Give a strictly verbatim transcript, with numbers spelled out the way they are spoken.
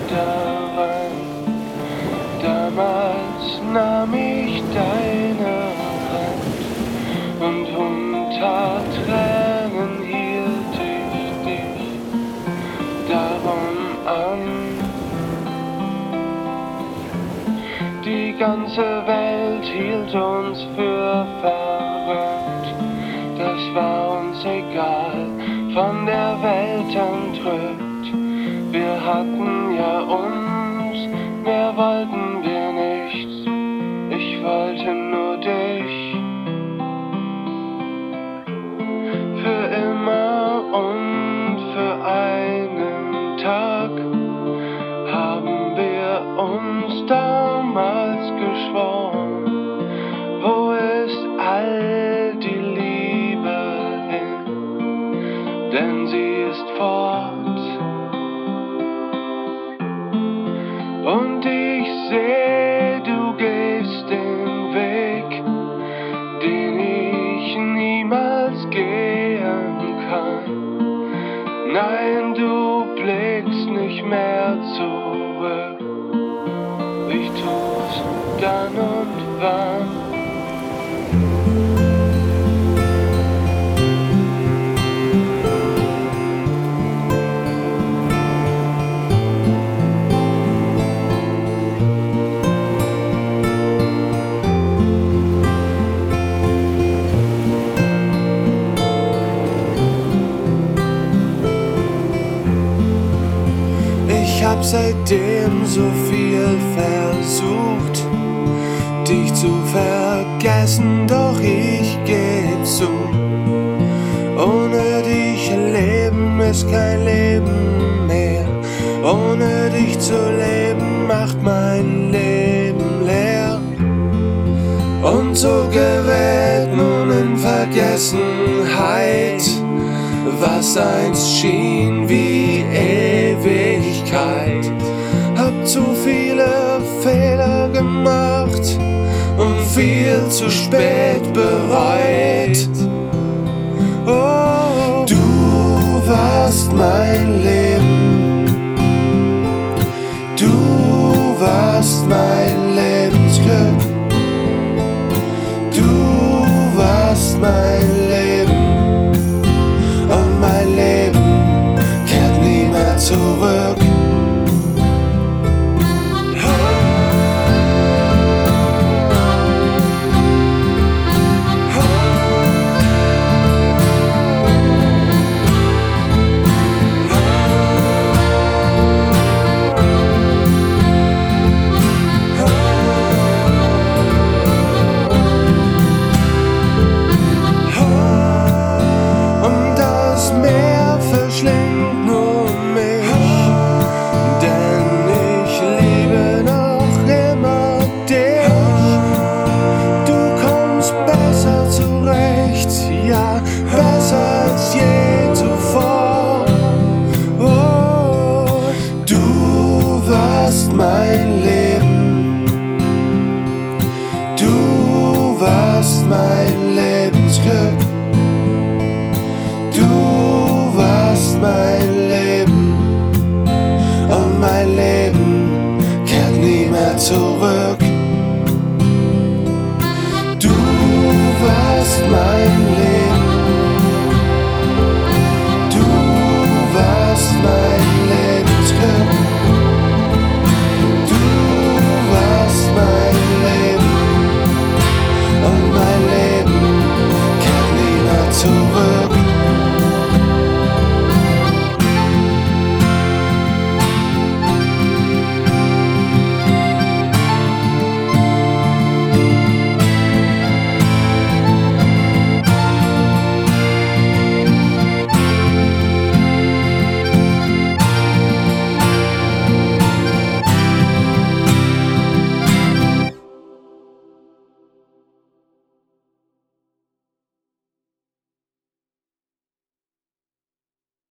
daran. Damals nahm ich deine Hand und unter Tränen hielt ich dich darum an. Die ganze Welt hielt uns für verrückt, das war uns egal, von der Welt entrückt. Wir hatten ja uns, mehr wollten wir nicht, ich wollte nur dich. Für immer und für einen Tag haben wir uns damals geschworen. Wo ist all die Liebe hin? Denn sie ist fort. Und ich seh, du gehst den Weg, den ich niemals gehen kann. Nein, du blickst nicht mehr zurück. Ich tu's dann und wann. Ich hab seitdem so viel versucht, dich zu vergessen, doch ich geb zu. Ohne dich leben ist kein Leben mehr. Ohne dich zu leben macht mein Leben leer. Und so gerät nun in Vergessenheit, was einst schien wie Ewigkeit. Hab zu viele Fehler gemacht und viel zu spät bereut. Oh, du warst mein Leben, du warst mein Lebensglück, du warst mein Leben. Und mein Leben kehrt nie mehr zurück. Mein Leben, du warst mein Lebensglück, du warst mein Leben. Und mein Leben kehrt nie mehr zurück.